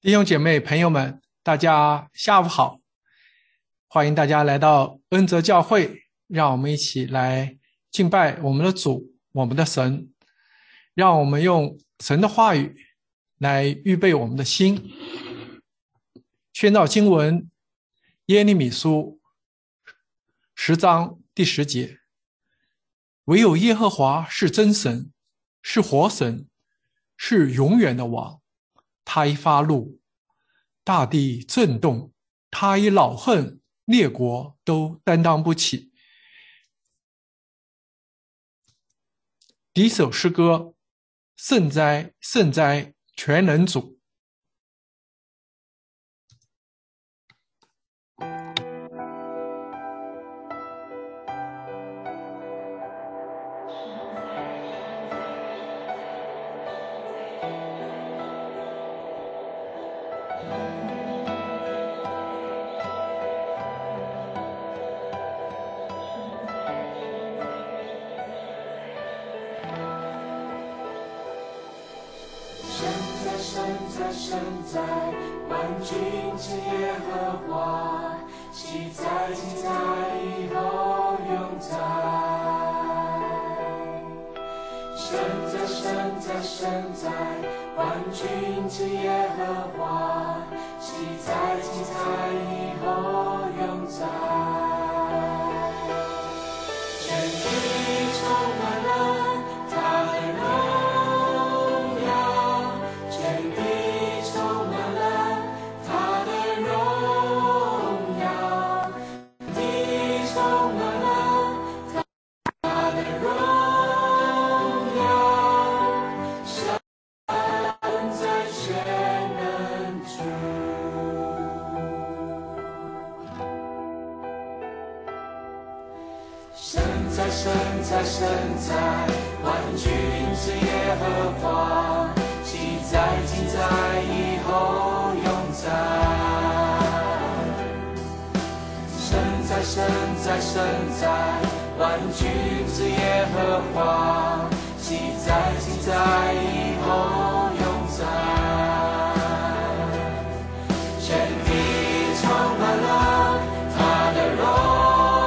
弟兄姐妹朋友们，大家下午好，欢迎大家来到恩泽教会，让我们一起来敬拜我们的主，我们的神，让我们用神的话语来预备我们的心。宣召经文，耶利米书10章第10节，唯有耶和华是真神，是活神，是永远的王。他一发怒，大地震动；他一恼恨，列国都担当不起。第一首诗歌，圣哉，圣哉，全能主。 神在，万军之耶和华，昔在，今在，以后永在。神在，万军之耶和华，昔在，今在，以后永在。全地充满了他的荣耀，全地充满了他的荣耀，地充满了他的荣耀，神在全能主。神在，万军之耶和华，昔在，今在，以后永在。神在，万军之耶和华，昔在，今在，以后永在。全地充满了他的荣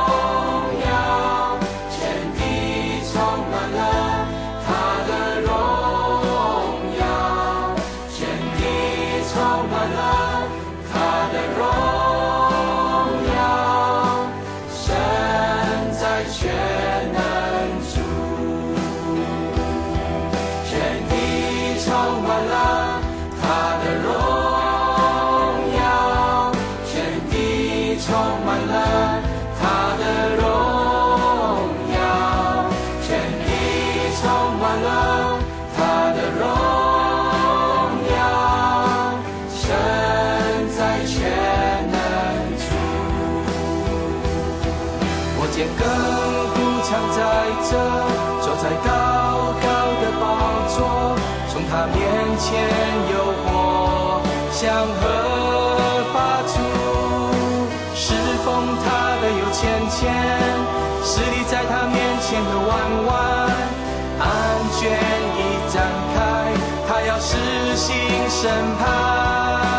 坐在高高的宝座，从他面前有火向何发出，侍奉他的有千千，势力在他面前的万万，案卷一展开，他要施行审判。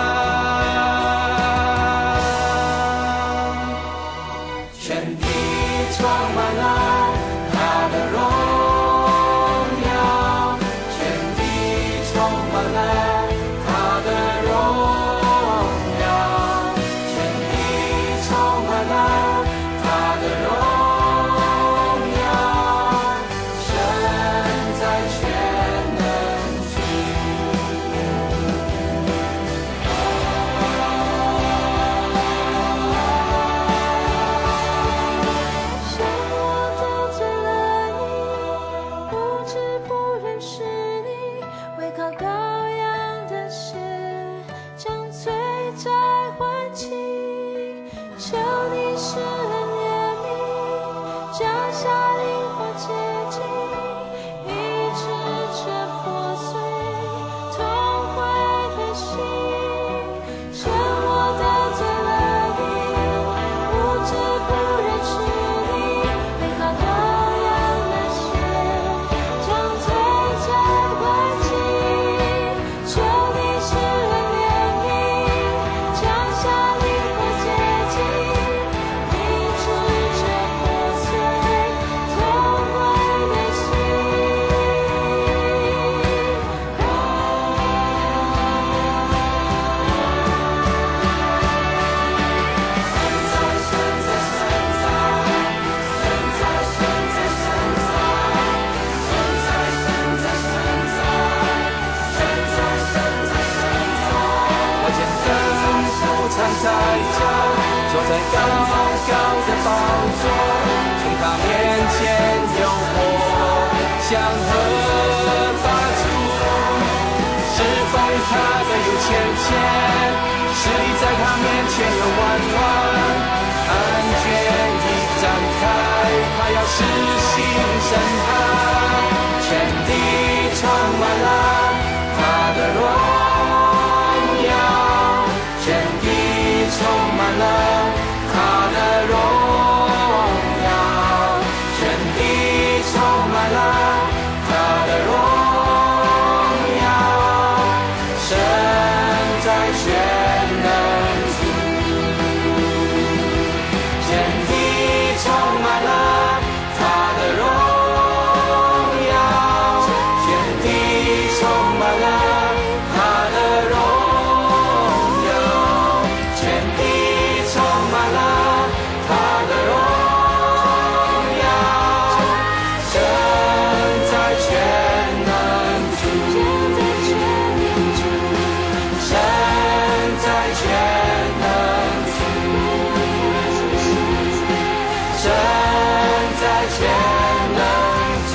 全地充满了他的荣耀，全地充满了他的荣耀，全地充满了他的荣耀，神在全能主。 在这，坐在高高的宝座，从他面前有火向何发出？侍奉他的有千千，势力在他面前有万万，案卷一展开，他要施行审判，全地充满了他的荣耀，全地充满了他的荣耀，全地充满了他的荣耀，神在全能处，全地充满了他的荣耀，全地充满了他的荣耀，全地充满了他的荣耀，神在全能处，神在全能处，神在全能处。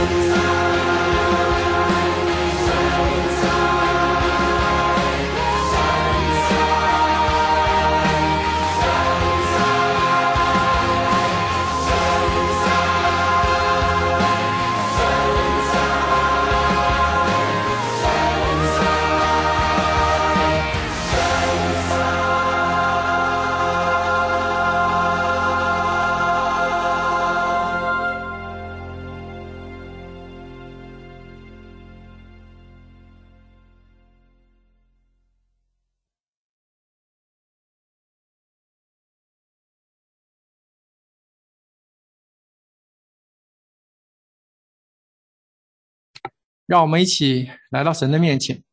让我们一起来到神的面前。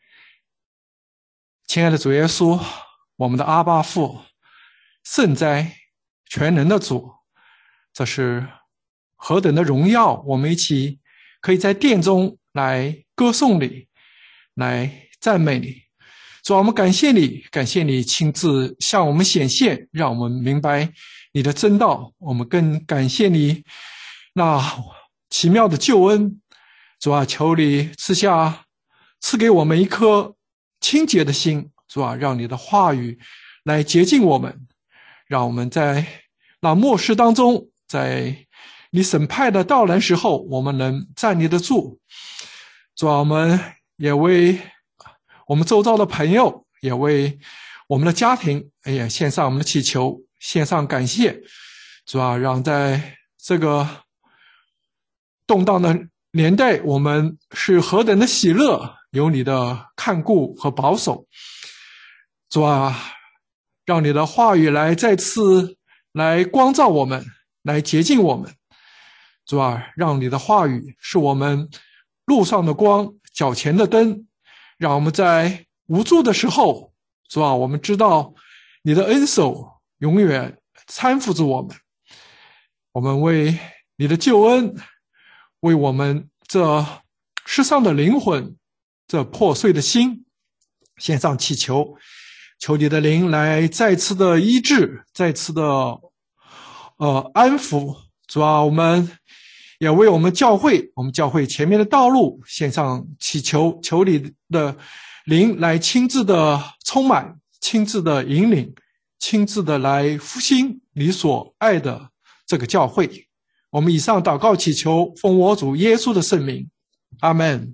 亲爱的主耶稣，我们的阿爸父，圣哉全能的主，这是何等的荣耀！我们一起可以在殿中来歌颂你，来赞美你。主啊，我们感谢你，感谢你亲自向我们显现，让我们明白你的真道。我们更感谢你那奇妙的救恩。主啊，求你赐给我们一颗清洁的心。主啊，让你的话语来洁净我们，让我们在那末世当中，在你审判的到来时候，我们能站立得住。主啊，我们也为我们周遭的朋友，也为我们的家庭，也献上我们的祈求，献上感谢。主啊，让在这个动荡的年代，我们是何等的喜乐，有你的看顾和保守。主啊，让你的话语来再次来光照我们，来洁净我们。主啊，让你的话语是我们路上的光，脚前的灯，让我们在无助的时候，主啊，我们知道你的恩手永远搀扶着我们。我们为你的救恩，为我们这世上的灵魂，这破碎的心献上祈求，求你的灵来再次的医治，再次的安抚。主啊，我们也为我们教会前面的道路献上祈求，求你的灵来亲自的充满，亲自的引领，亲自的来复兴你所爱的这个教会。我们以上祷告祈求，奉我主耶稣的圣名，阿们。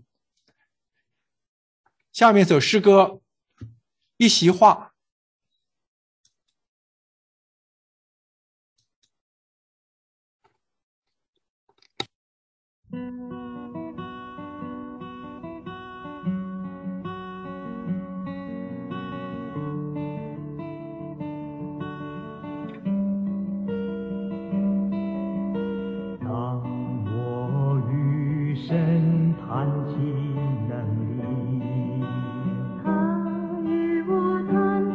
下面这首诗歌，一席话。 神谈起能力，他与我谈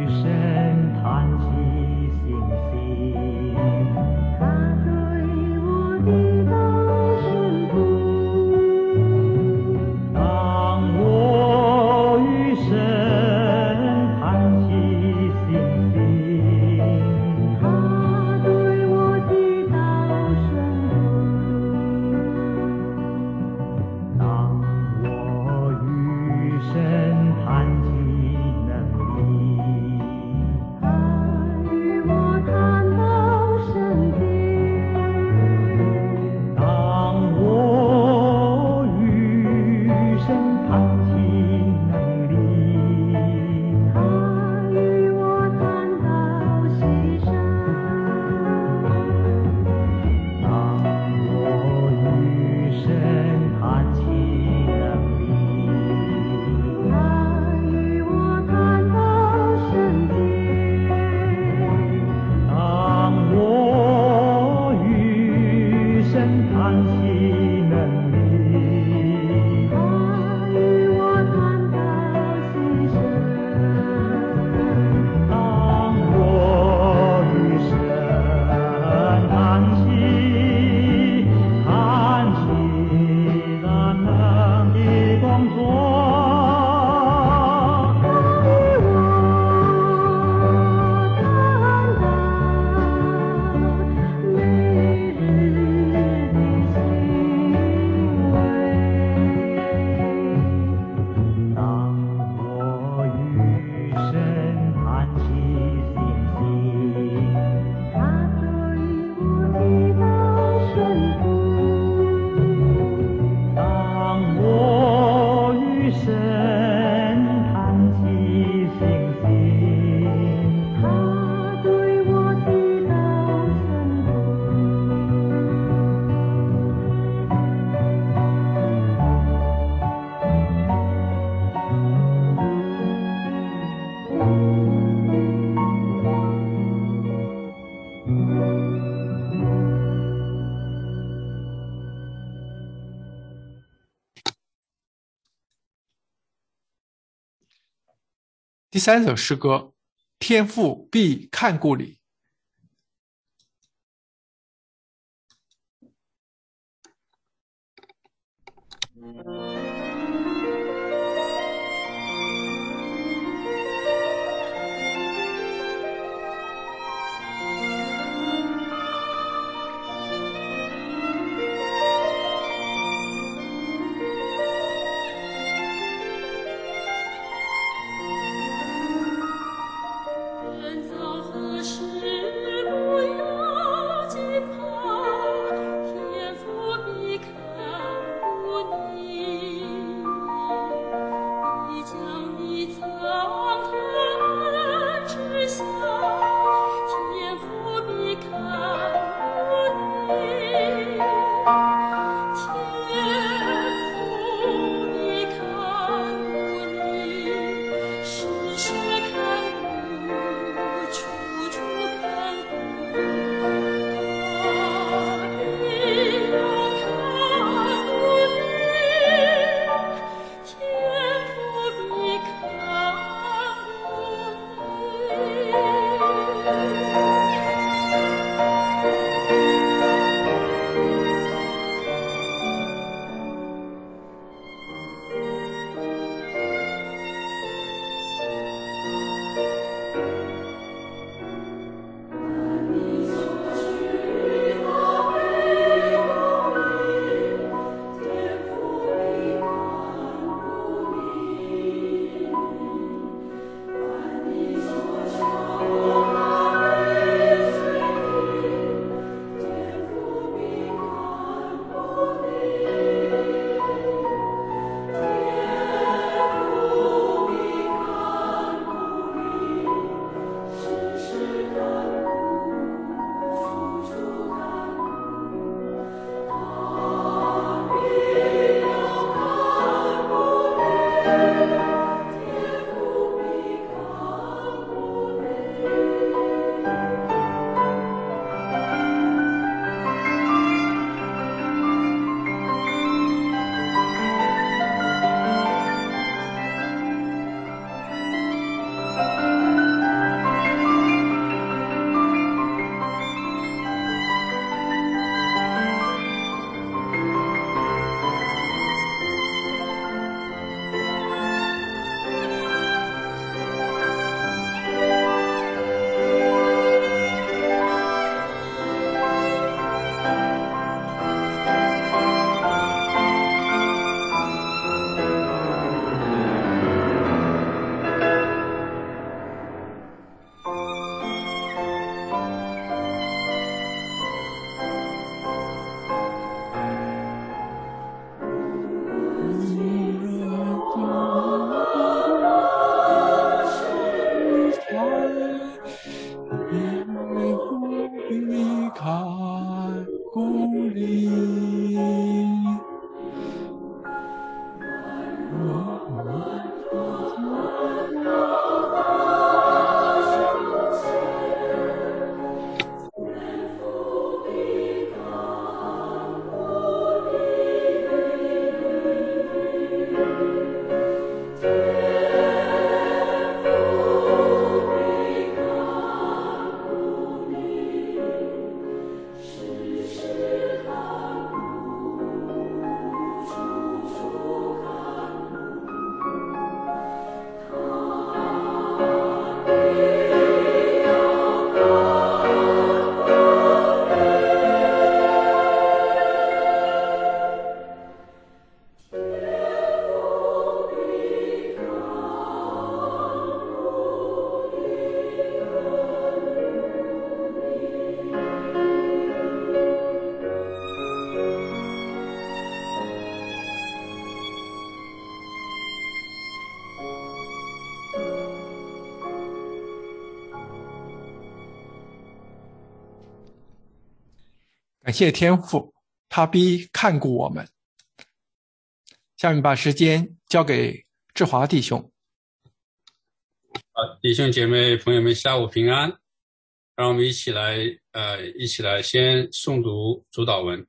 第三首诗歌，天父必看顾你。 天父必看顾你。 感谢天父，他必看顾我们。下面把时间交给志华弟兄。 弟兄姐妹朋友们，下午平安。让我们一起来先诵读主祷文。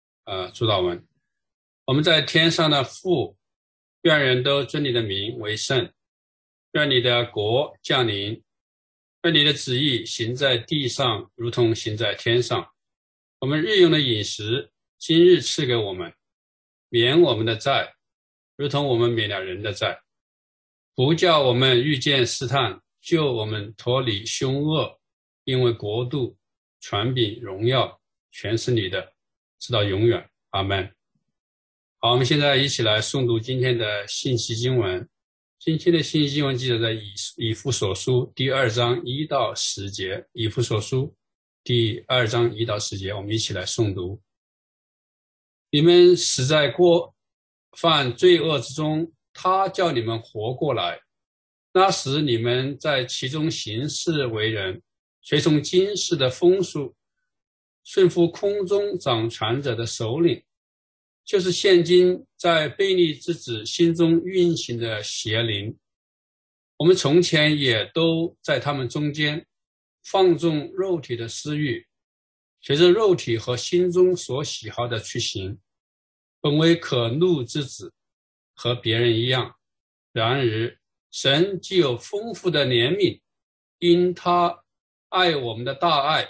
我们在天上的父，愿人都尊你的名为圣，愿你的国降临，愿你的旨意行在地上，如同行在天上。我们日用的饮食，今日赐给我们，免我们的债，如同我们免了人的债，不叫我们遇见试探，救我们脱离凶恶，因为国度、权柄、荣耀全是你的，直到永远。阿们。好，我们现在一起来诵读今天的信息经文。今天的信息经文记载在以弗所书第2章1到10节。以弗所书第2章1到10节，我们一起来诵读。你们死在过犯罪恶之中，他叫你们活过来。那时你们在其中行事为人，随从今世的风俗，顺服空中掌权者的首领，就是现今在悖逆之子心中运行的邪灵。我们从前也都在他们中间，放纵肉体的私欲，随着肉体和心中所喜好的去行，本为可怒之子，和别人一样。然而神既有丰富的怜悯，因他爱我们的大爱，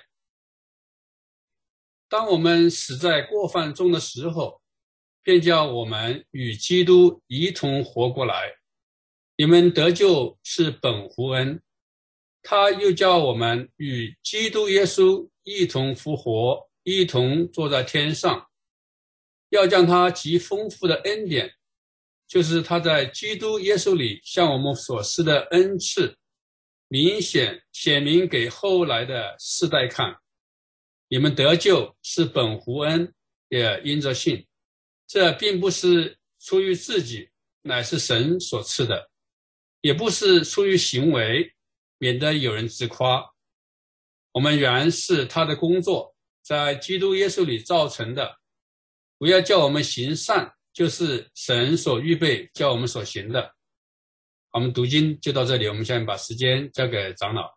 当我们死在过犯中的时候，便叫我们与基督一同活过来。你们得救是本乎恩，他又叫我们与基督耶稣一同复活，一同坐在天上，要将他极丰富的恩典，就是他在基督耶稣里向我们所施的恩赐，显明给后来的世代看。你们得救是本乎恩，也因着信。这并不是出于自己，乃是神所赐的；也不是出于行为，免得有人自夸。我们原是他的工作，在基督耶稣里造成的。不要叫我们行善，就是神所预备叫我们所行的。我们读经就到这里，我们现在把时间交给长老。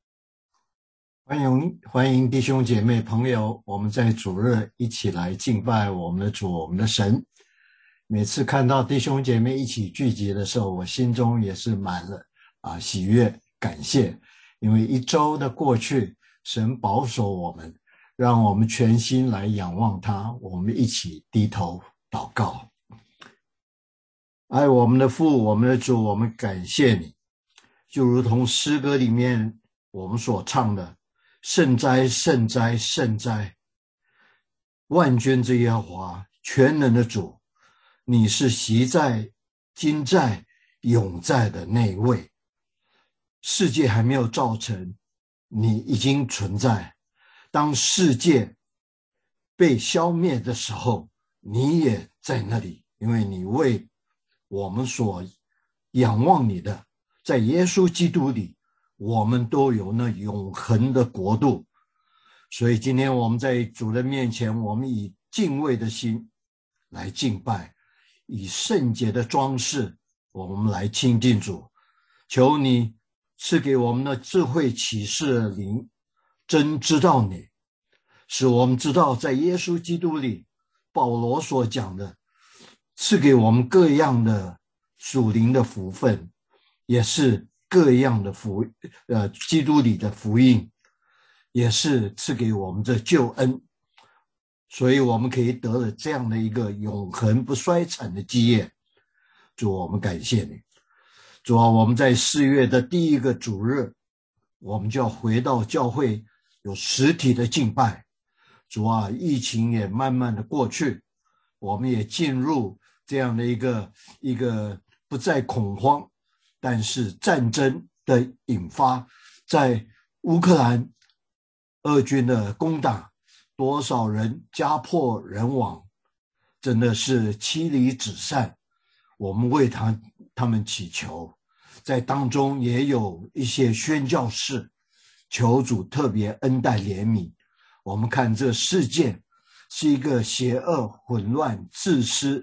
欢迎弟兄姐妹朋友，我们在主日一起来敬拜我们的主，我们的神。每次看到弟兄姐妹一起聚集的时候，我心中也是满了喜悦感谢，因为一周的过去，神保守我们，让我们全心来仰望他。我们一起低头祷告。爱我们的父，我们的主，我们感谢你，就如同诗歌里面我们所唱的，圣哉圣哉圣哉，万军之耶和华，全能的主，你是昔在今在永在的那一位。世界还没有造成，你已经存在。当世界被消灭的时候，你也在那里，因为你为我们所仰望你的，在耶稣基督里，我们都有那永恒的国度。所以今天我们在主的面前，我们以敬畏的心来敬拜，以圣洁的装饰我们来亲近主。求你赐给我们的智慧启示的灵，真知道你，使我们知道在耶稣基督里，保罗所讲的，赐给我们各样的属灵的福分，也是各样的基督里的福音，也是赐给我们这救恩，所以我们可以得了这样的一个永恒不衰残的基业。主，我们感谢你。主啊，我们在4月的第一个主日，我们就要回到教会，有实体的敬拜。主啊，疫情也慢慢的过去，我们也进入这样的一个不再恐慌，但是战争的引发，在乌克兰俄军的攻打，多少人家破人亡，真的是妻离子散。我们为他们祈求，在当中也有一些宣教士，求主特别恩待怜悯。我们看这事件是一个邪恶、混乱、自私，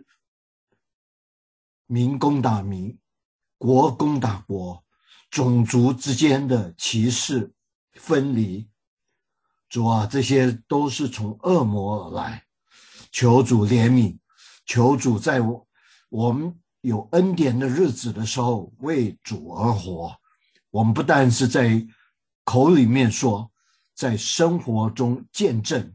民攻打民，国攻打国，种族之间的歧视、分离。主啊，这些都是从恶魔而来，求主怜悯，求主在我们有恩典的日子的时候为主而活。我们不但是在口里面说，在生活中见证，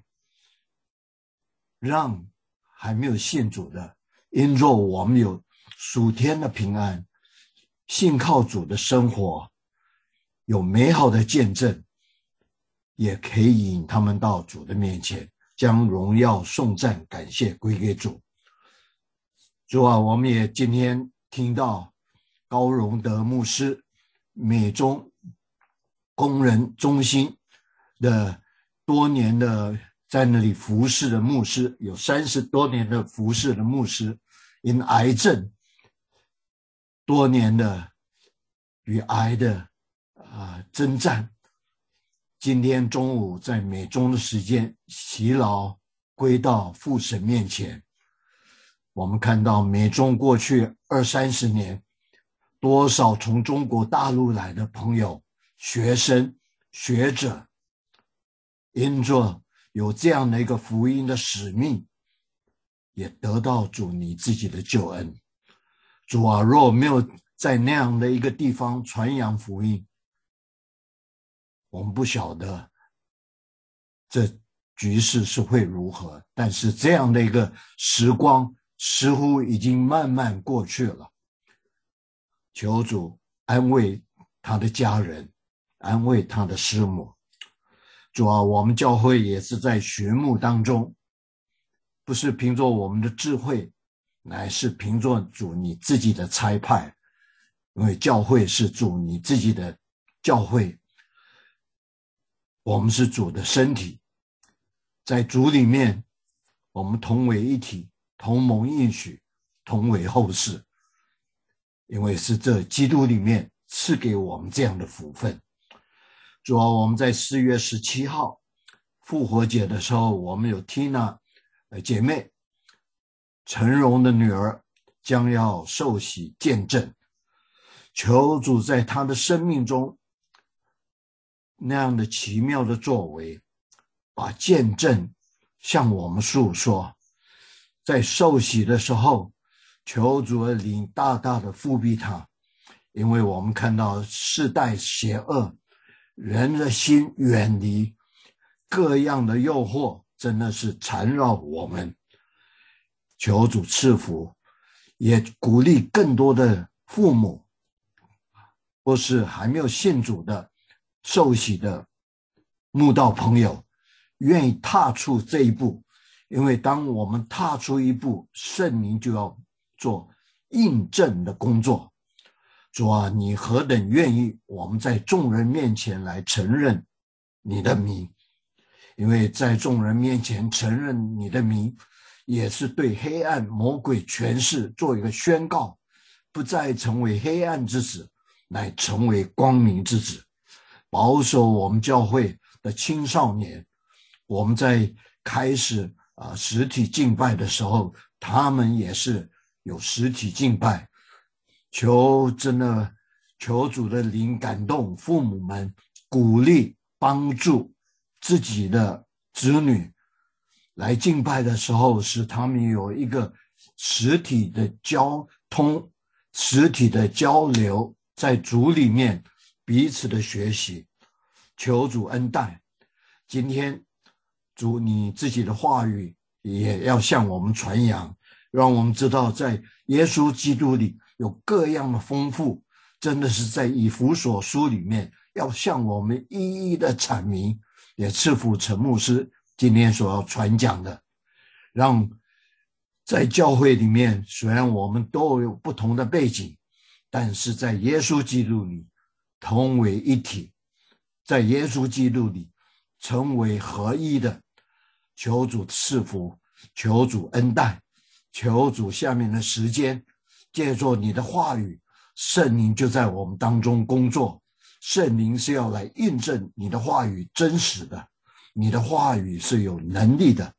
让还没有信主的，因着我们有属天的平安，信靠主的生活，有美好的见证，也可以引他们到主的面前，将荣耀、颂赞、感谢归给主。主啊，我们也今天听到高荣德牧师美中工人中心的多年的在那里服侍的牧师，有30多年的服侍的牧师，因癌症多年的与癌的征战，今天中午在美中的时间洗劳归到父神面前。我们看到美中过去20-30年，多少从中国大陆来的朋友、学生、学者，因着有这样的一个福音的使命，也得到主你自己的救恩。主啊，若没有在那样的一个地方传扬福音，我们不晓得这局势是会如何。但是这样的一个时光似乎已经慢慢过去了。求主安慰他的家人，安慰他的师母。主啊，我们教会也是在寻牧当中，不是凭着我们的智慧，乃是凭着主你自己的差派。因为教会是主你自己的教会，我们是主的身体，在主里面我们同为一体，同蒙应许，同为后世。因为是这基督里面赐给我们这样的福分。主啊，我们在4月17号复活节的时候，我们有 Tina 姐妹陈荣的女儿将要受洗见证，求主在她的生命中那样的奇妙的作为，把见证向我们诉说。在受洗的时候，求主的灵大大的覆庇他，因为我们看到世代邪恶，人的心远离，各样的诱惑真的是缠绕我们。求主赐福，也鼓励更多的父母或是还没有信主的受洗的慕道朋友，愿意踏出这一步。因为当我们踏出一步，圣灵就要做印证的工作。主啊，你何等愿意我们在众人面前来承认你的名，因为在众人面前承认你的名，也是对黑暗魔鬼权势做一个宣告，不再成为黑暗之子，乃成为光明之子。保守我们教会的青少年，我们在开始实体敬拜的时候，他们也是有实体敬拜。求主的灵感动父母们，鼓励帮助自己的子女来敬拜的时候，使他们有一个实体的交通、实体的交流，在主里面彼此的学习。求主恩待。今天主你自己的话语也要向我们传扬，让我们知道在耶稣基督里有各样的丰富，真的是在以弗所书里面要向我们一一的阐明，也赐福陈牧师今天所要传讲的。让在教会里面，虽然我们都有不同的背景，但是在耶稣基督里同为一体，在耶稣基督里成为合一的。求主赐福，求主恩待，求主下面的时间借着你的话语，圣灵就在我们当中工作。圣灵是要来印证你的话语真实的，你的话语是有能力的，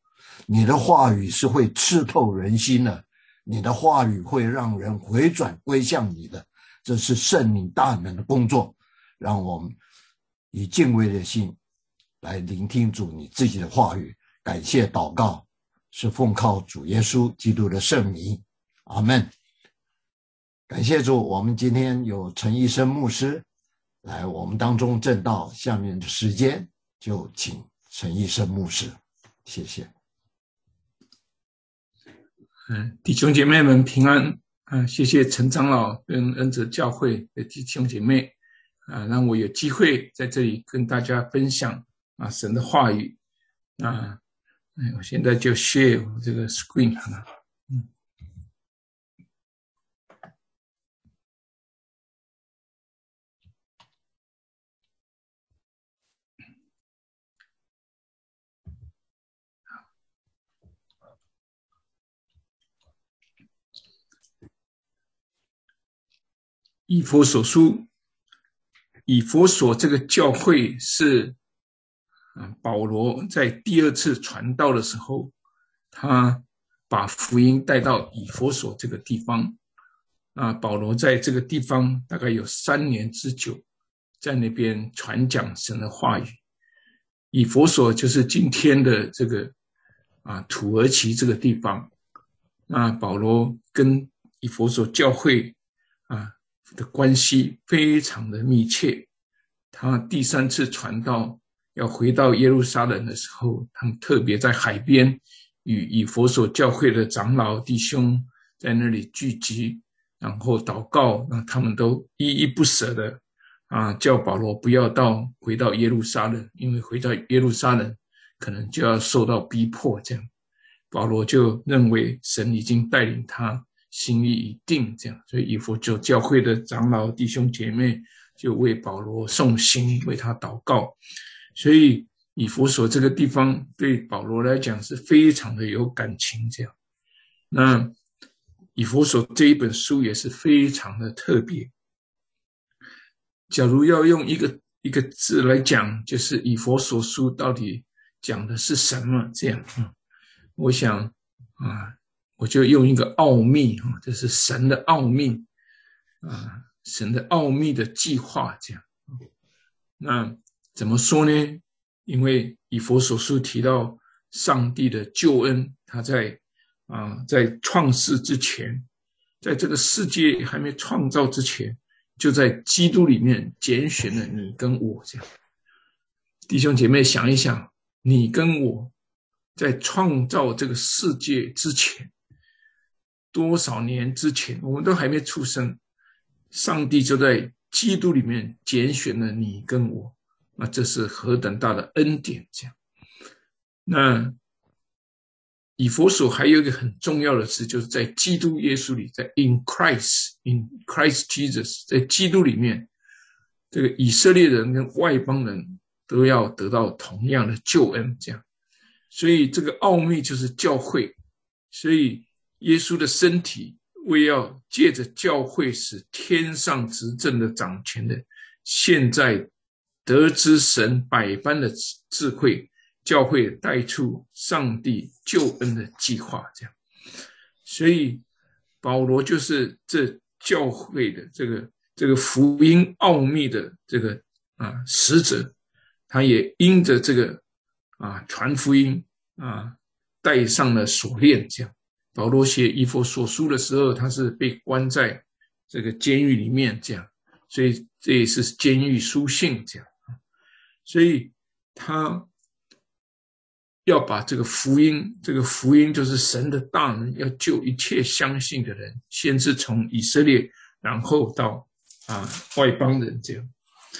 你的话语是会刺透人心的，你的话语会让人回转归向你的，这是圣灵大能的工作。让我们以敬畏的心来聆听主你自己的话语，感谢祷告是奉靠主耶稣基督的圣名，阿们。感谢主，我们今天有陈医生牧师来我们当中证道，下面的时间就请陈医生牧师，谢谢。 弟兄姐妹们平安，谢谢陈长老跟恩泽教会的弟兄姐妹，让我有机会在这里跟大家分享神的话语。我现在就 share 我这个 screen 好了。以弗所书，以弗所这个教会是保罗在第2次传道的时候，他把福音带到以弗所这个地方。保罗在这个地方大概有3年之久，在那边传讲神的话语。以弗所就是今天的这个土耳其这个地方。保罗跟以弗所教会的关系非常的密切。他第3次传道要回到耶路撒冷的时候，他们特别在海边与以弗所教会的长老弟兄在那里聚集，然后祷告，让他们都依依不舍的叫保罗不要回到耶路撒冷，因为回到耶路撒冷可能就要受到逼迫。这样保罗就认为神已经带领他心意已定，这样，所以以弗所教会的长老弟兄姐妹就为保罗诵经，为他祷告。所以以弗所这个地方对保罗来讲是非常的有感情，这样。那以弗所这一本书也是非常的特别。假如要用一个字来讲，就是以弗所书到底讲的是什么，这样。我想我就用一个奥秘，这是神的奥秘，神的奥秘的计划，这样。那怎么说呢？因为以弗所书提到上帝的救恩，他在创世之前，在这个世界还没创造之前，就在基督里面拣选了你跟我，这样。弟兄姐妹想一想，你跟我在创造这个世界之前，多少年之前，我们都还没出生，上帝就在基督里面拣选了你跟我，那这是何等大的恩典，这样。那以弗所还有一个很重要的词，就是在基督耶稣里，在 in Christ Jesus， 在基督里面，这个以色列人跟外邦人都要得到同样的救恩，这样。所以这个奥秘就是教会，所以耶稣的身体为要借着教会使天上执政的掌权的现在得知神百般的智慧，教会带出上帝救恩的计划，这样。所以保罗就是这教会的这个福音奥秘的这个使者，他也因着这个传福音戴上了锁链，这样。保罗写以弗所书的时候，他是被关在这个监狱里面，这样，所以这也是监狱书信，这样。所以他要把这个福音就是神的大能，要救一切相信的人，先是从以色列，然后到外邦人，这样。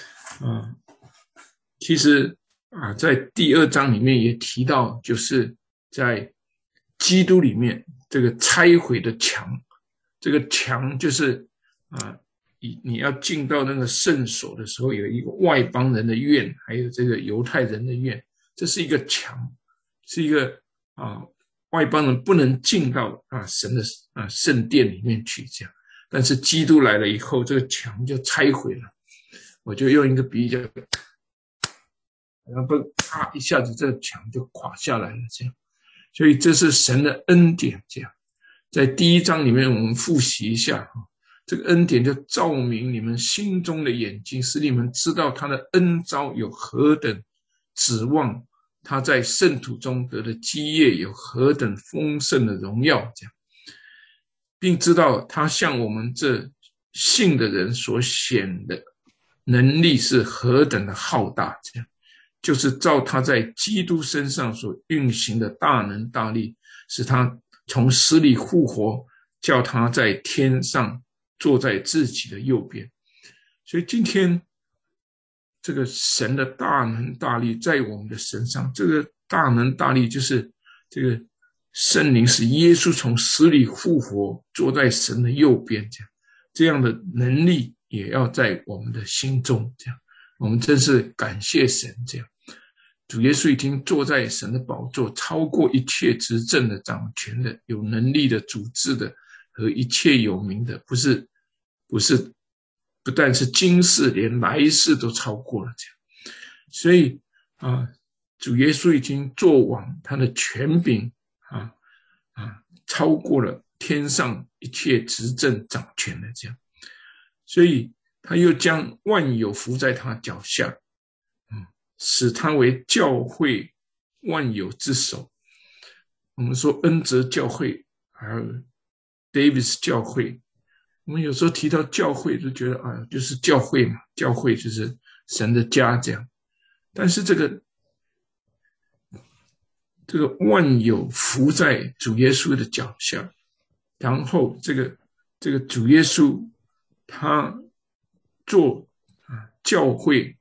其实在第2章里面也提到，就是在基督里面这个拆毁的墙，这个墙就是你要进到那个圣所的时候，有一个外邦人的院，还有这个犹太人的院，这是一个墙，是一个外邦人不能进到神的圣殿里面去，这样。但是基督来了以后，这个墙就拆毁了。我就用一个比喻，然后一下子这个墙就垮下来了，这样。 所以这是神的恩典。这样，在第1章里面我们复习一下，这个恩典就照明你们心中的眼睛，使你们知道他的恩召有何等指望，他在圣土中得的基业有何等丰盛的荣耀，这样，并知道他向我们这信的人所显的能力是何等的浩大，这样，就是照他在基督身上所运行的大能大力，使他从死里复活，叫他在天上坐在自己的右边。所以今天这个神的大能大力在我们的身上，这个大能大力就是这个圣灵使耶稣从死里复活，坐在神的右边，这样的能力也要在我们的心中，这样我们真是感谢神。这样主耶稣已经坐在神的宝座，超过一切执政的、掌权的、有能力的、主治的和一切有名的，不但是今世，连来世都超过了。这样，所以主耶稣已经坐王，他的权柄超过了天上一切执政掌权的。这样，所以他又将万有伏在他脚下，使他为教会万有之首。我们说恩泽教会还有 Davis 教会，我们有时候提到教会就觉得就是教会嘛，教会就是神的家这样。但是这个万有伏在主耶稣的脚下，然后这个主耶稣他做教会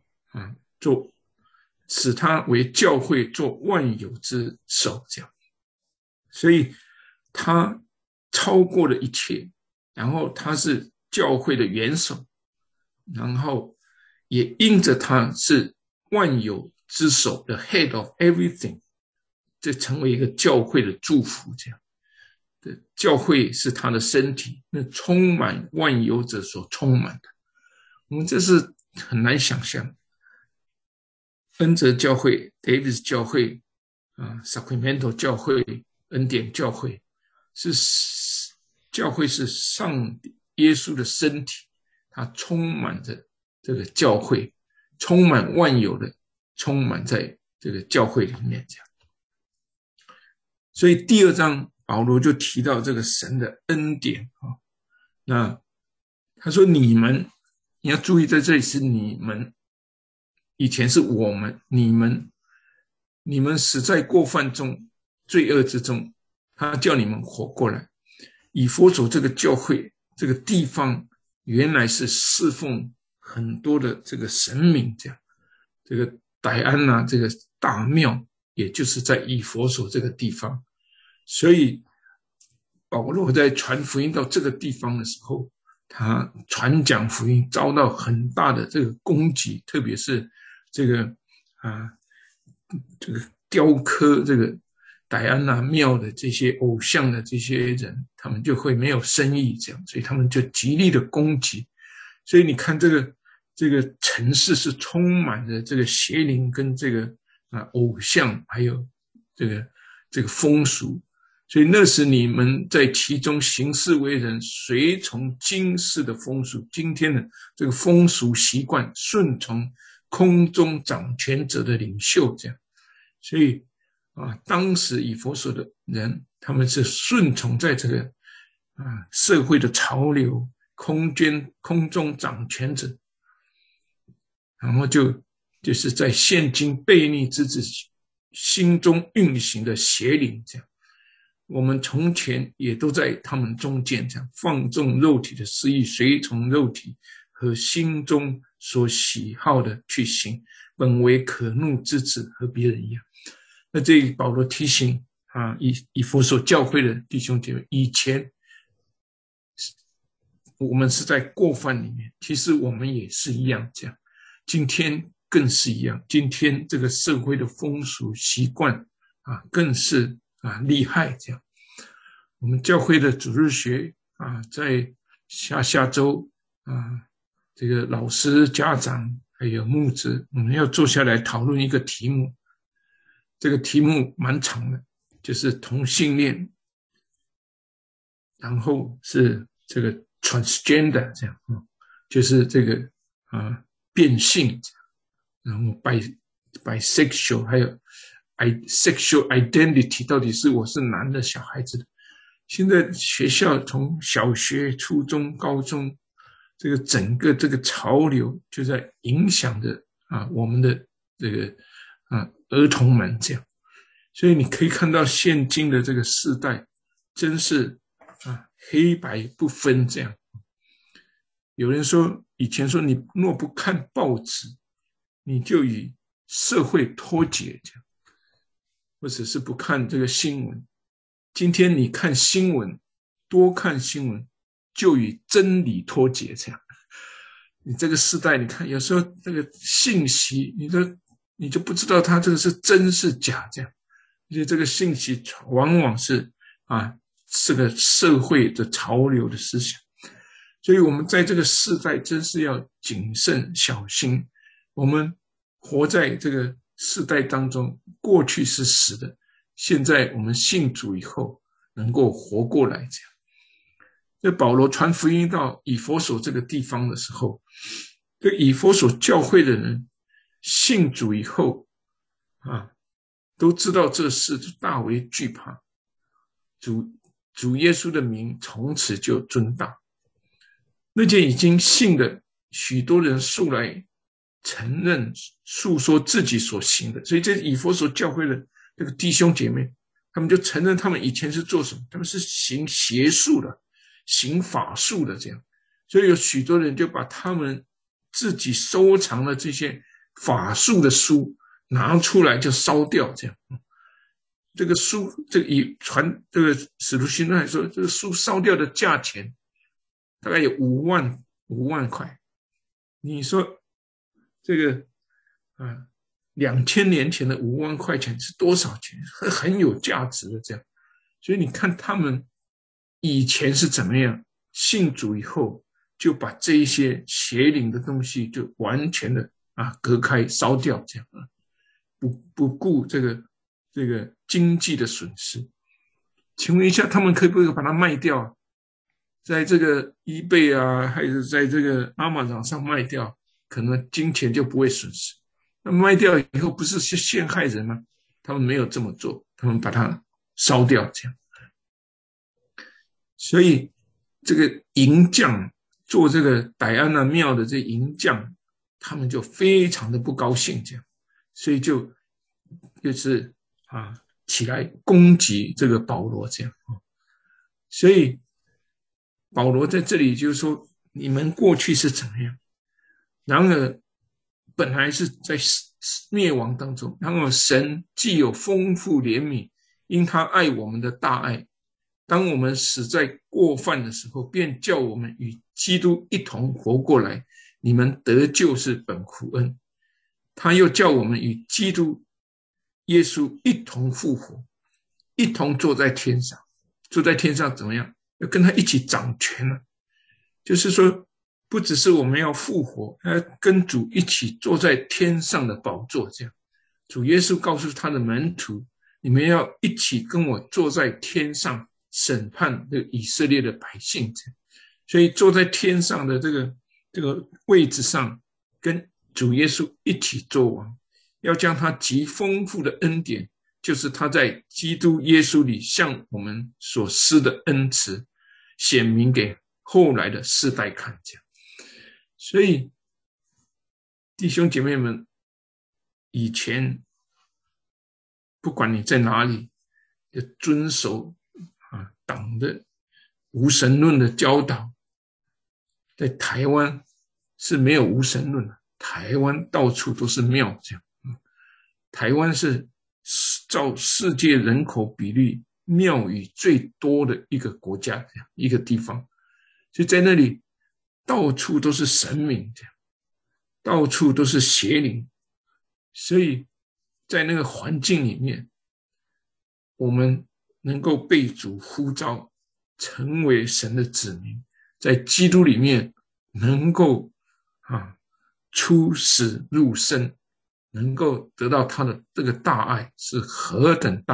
使他为教会做万有之首，这样，所以他超过了一切，然后他是教会的元首，然后也因着他是万有之首的 head of everything， 这成为一个教会的祝福。这样，教会是他的身体，那充满万有者所充满的，我们这是很难想象。恩泽教会、Davis 教会Sacramento 教会、恩典教会，教会是上帝耶稣的身体，它充满着这个教会，充满万有的，充满在这个教会里面。这样，所以第2章保罗就提到这个神的恩典。那他说你要注意，在这里是你们，以前是我们，你们死在过犯中、罪恶之中，他叫你们活过来。以弗所这个教会这个地方原来是侍奉很多的这个神明，这样，这个戴安这个大庙也就是在以弗所这个地方。所以保罗在传福音到这个地方的时候，他传讲福音遭到很大的这个攻击，特别是这个雕刻这个戴安娜庙的这些偶像的这些人，他们就会没有生意，这样，所以他们就极力的攻击。所以你看这个城市是充满着这个邪灵跟这个偶像，还有这个风俗。所以那时你们在其中行事为人，随从今世的风俗，今天的这个风俗习惯，顺从空中掌权者的领袖，这样。所以当时以弗所的人，他们是顺从在这个社会的潮流，空中掌权者，然后就是在现今悖逆之子心中运行的邪灵，这样。我们从前也都在他们中间，这样放纵肉体的私欲，随从肉体和心中所喜好的去行，本为可怒之子，和别人一样。那这里保罗提醒以弗所教会的弟兄姐妹，以前我们是在过犯里面，其实我们也是一样，这样，今天更是一样。今天这个社会的风俗习惯更是厉害，这样。我们教会的主日学在下周这个老师、家长还有牧者，我们要坐下来讨论一个题目。这个题目蛮长的， 就是同性恋，然后是这个 transgender 这样，就是这个变性，然后 bisexual， 还有 sexual identity， 到底是我是男的小孩子的。现在学校从小学、初中、高中，这个整个这个潮流就在影响着我们的这个儿童们这样。所以你可以看到现今的这个世代真是黑白不分这样。有人说，以前说你若不看报纸，你就与社会脱节这样，或者是不看这个新闻。今天你看新闻，多看新闻，就与真理脱节这样。你这个时代，你看有时候这个信息，你就不知道它这个是真是假这样。而且这个信息往往是这个社会的潮流的思想。所以我们在这个世代真是要谨慎小心。我们活在这个世代当中，过去是死的，现在我们信主以后能够活过来这样。这保罗传福音到以弗所这个地方的时候，这以弗所教会的人信主以后都知道这事，就大为惧怕。主耶稣的名从此就尊大。那些已经信的许多人素来承认述说自己所行的，所以这以弗所教会的这个弟兄姐妹，他们就承认他们以前是做什么，他们是行邪术的，行法术的这样。所以有许多人就把他们自己收藏的这些法术的书拿出来就烧掉这样。这个书，这个使徒行传说，这个书烧掉的价钱大概有5万块。你说这个2000年前的5万块钱是多少钱？很有价值的这样。所以你看他们以前是怎么样，信主以后就把这一些邪灵的东西就完全的隔开烧掉这样，不顾这个经济的损失。请问一下，他们可不可以把它卖掉？在这个eBay还是在这个 Amazon 上卖掉，可能金钱就不会损失。那卖掉以后不是陷害人吗？他们没有这么做，他们把它烧掉这样。所以这个银匠做这个戴安娜庙的这银匠，他们就非常的不高兴这样，所以就是起来攻击这个保罗这样。所以保罗在这里就是说，你们过去是怎么样，然而本来是在灭亡当中，然而神既有丰富怜悯，因他爱我们的大爱，当我们死在过犯的时候，便叫我们与基督一同活过来。你们得救是本乎恩，他又叫我们与基督耶稣一同复活，一同坐在天上。坐在天上怎么样？要跟他一起掌权了。就是说，不只是我们要复活，要跟主一起坐在天上的宝座这样。主耶稣告诉他的门徒，你们要一起跟我坐在天上审判这个以色列的百姓这样。所以坐在天上的这个位置上，跟主耶稣一起作王，要将他极丰富的恩典，就是他在基督耶稣里向我们所施的恩慈，显明给后来的世代看这样。所以弟兄姐妹们，以前不管你在哪里，要遵守党的无神论的教导。在台湾是没有无神论的，台湾到处都是庙这样。台湾是照世界人口比例庙宇最多的一个国家这样一个地方，所以在那里到处都是神明这样，到处都是邪灵。所以在那个环境里面，我们能够被主呼召成为神的子民，在基督里面能够出死入生，能够得到他的这个大爱，是何等大的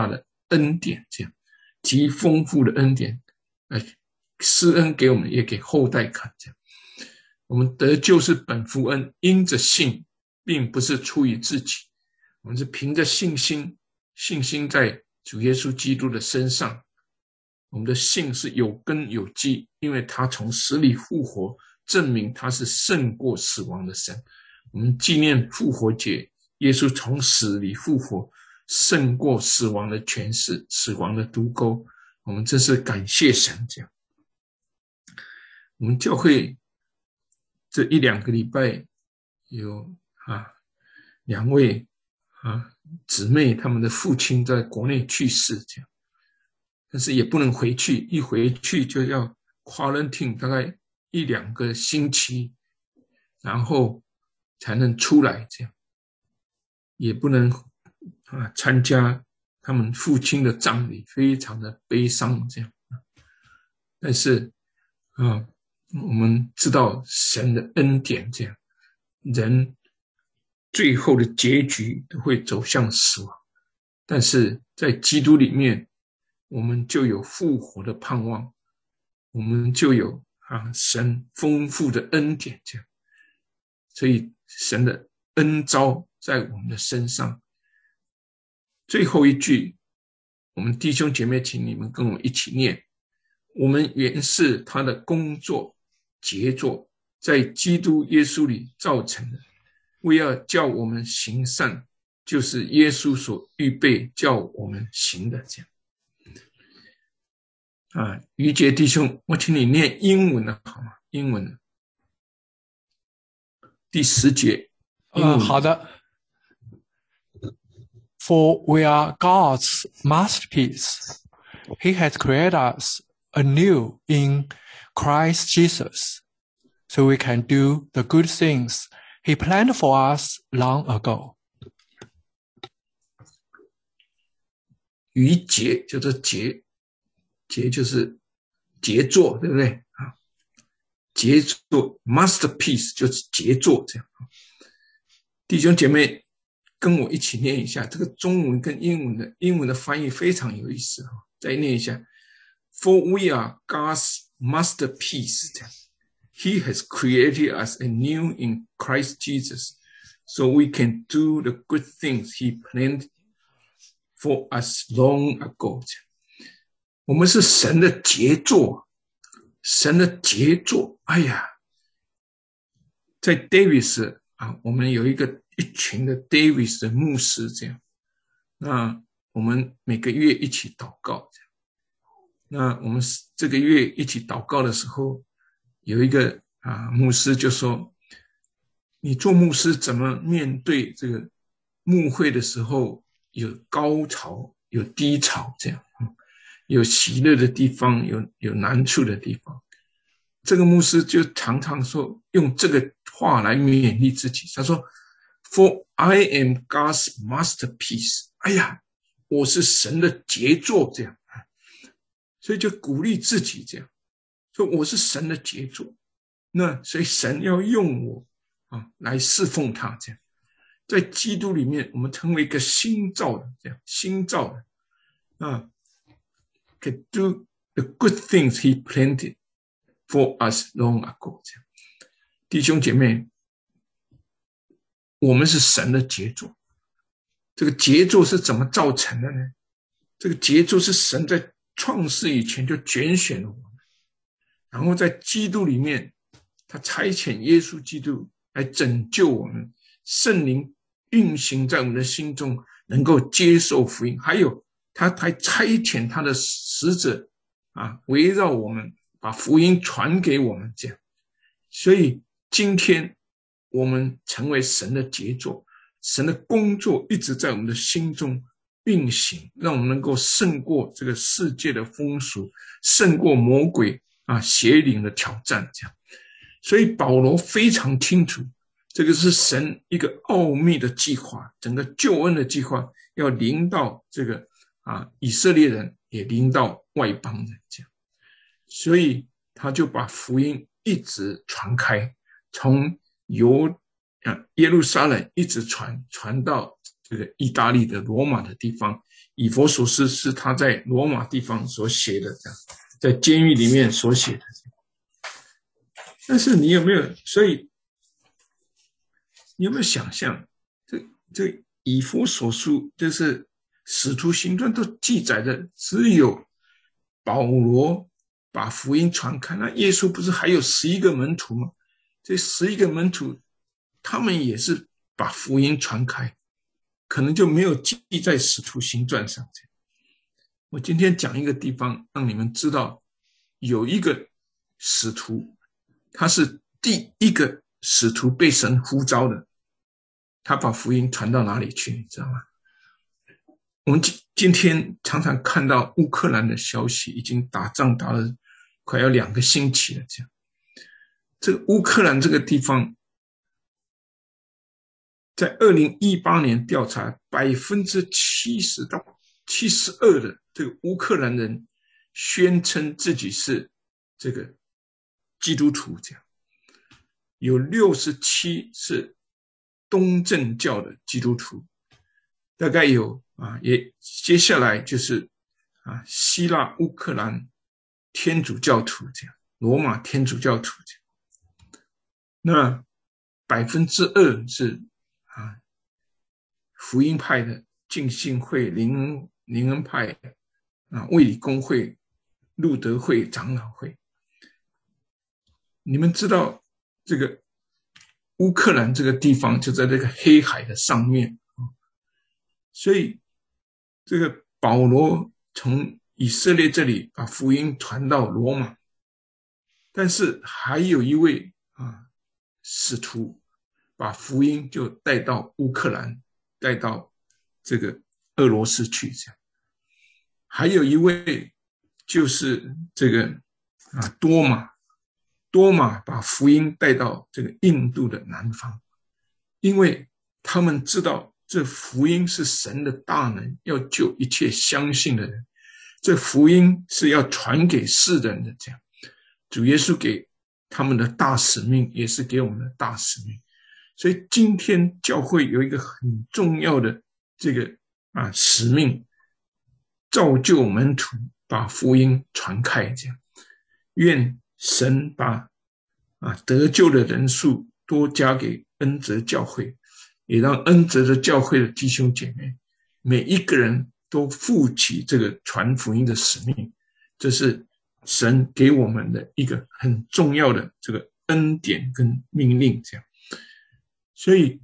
恩典，这样极丰富的恩典，施恩给我们，也给后代看，这样我们得救是本乎恩，因着信，并不是出于自己，我们是凭着信心，信心在主耶稣基督的身上，我们的信是有根有基，因为他从死里复活，证明他是胜过死亡的神。我们纪念复活节，耶稣从死里复活，胜过死亡的权势，死亡的毒钩，我们真是感谢神。这样我们教会这1-2个礼拜有2位姊妹，他们的父亲在国内去世，这样但是也不能回去，一回去就要 quarantine 大概1-2个星期，然后才能出来，这样也不能参加他们父亲的葬礼，非常的悲伤，这样但是我们知道神的恩典，这样人最后的结局都会走向死亡，但是在基督里面我们就有复活的盼望，我们就有神丰富的恩典，这样所以神的恩召在我们的身上。最后一句，我们弟兄姐妹请你们跟我一起念，我们原是他的工作杰作，在基督耶稣里造成的，为要叫我们行善，就是耶稣所预备叫我们行的，这样于杰弟兄，我请你念英文的好吗？英文的第10节。 好的。For we are God's masterpiece. He has created us anew in Christ Jesus, so we can do the good things He planned for us long ago. 于杰就是杰就是杰作，对不对？杰作 masterpiece 就是杰作，这样弟兄姐妹跟我一起念一下，这个中文跟英文的翻译非常有意思，再念一下 For we are God's masterpiece, He has created us anew in Christ Jesus, so we can do the good things He planned for us long ago. 我们是神的杰作，神的杰作。哎呀，在 Davis 我们有一群的 Davis 的牧师，这样，那我们每个月一起祷告，这样，那我们这个月一起祷告的时候，有一个牧师就说，你做牧师怎么面对这个牧会的时候，有高潮有低潮，这样有喜乐的地方，有难处的地方。这个牧师就常常说，用这个话来勉励自己，他说 For I am God's masterpiece. 哎呀，我是神的杰作，这样，所以就鼓励自己这样说，我是神的杰作，那所以神要用我来侍奉他，这样在基督里面我们成为一个新造的，这样新造的can do the good things He planned for us long ago. 这样弟兄姐妹，我们是神的杰作，这个杰作是怎么造成的呢？这个杰作是神在创世以前就拣选了我们，然后在基督里面他差遣耶稣基督来拯救我们，圣灵运行在我们的心中，能够接受福音，还有他还差遣他的使者围绕我们，把福音传给我们，这样。所以今天我们成为神的杰作，神的工作一直在我们的心中运行，让我们能够胜过这个世界的风俗，胜过魔鬼邪灵的挑战，这样。所以保罗非常清楚，这个是神一个奥秘的计划，整个救恩的计划要临到这个以色列人，也临到外邦人，这样。所以他就把福音一直传开，从耶路撒冷一直传到这个意大利的罗马的地方，以弗所书是他在罗马地方所写的，这样在监狱里面所写的。但是你有没有？所以你有没有想象，这以弗所书就是使徒行传都记载的，只有保罗把福音传开，那耶稣不是还有11个门徒吗？这11个门徒，他们也是把福音传开，可能就没有记在使徒行传上。我今天讲一个地方，让你们知道，有一个使徒，他是第一个使徒被神呼召的，他把福音传到哪里去，你知道吗？我们今天常常看到乌克兰的消息，已经打仗打了快要2个星期了，这样。这个乌克兰这个地方，在2018年调查，70%到72%的这个乌克兰人宣称自己是这个基督徒，这样。有67是东正教的基督徒，大概有也接下来就是希腊乌克兰天主教徒这样，罗马天主教徒这样。那2%是福音派的浸信会、灵恩派卫理公会、路德会、长老会。你们知道这个乌克兰这个地方就在这个黑海的上面，所以这个保罗从以色列这里把福音传到罗马，但是还有一位使徒把福音就带到乌克兰，带到这个俄罗斯去，这样。还有一位就是这个多马把福音带到这个印度的南方，因为他们知道这福音是神的大能，要救一切相信的人，这福音是要传给世人的，这样。主耶稣给他们的大使命，也是给我们的大使命。所以今天教会有一个很重要的这个使命，造就门徒，把福音传开，这样。愿神把得救的人数多加给恩泽教会，也让恩泽的教会的弟兄姐妹每一个人都负起这个传福音的使命，这是神给我们的一个很重要的这个恩典跟命令，这样。所以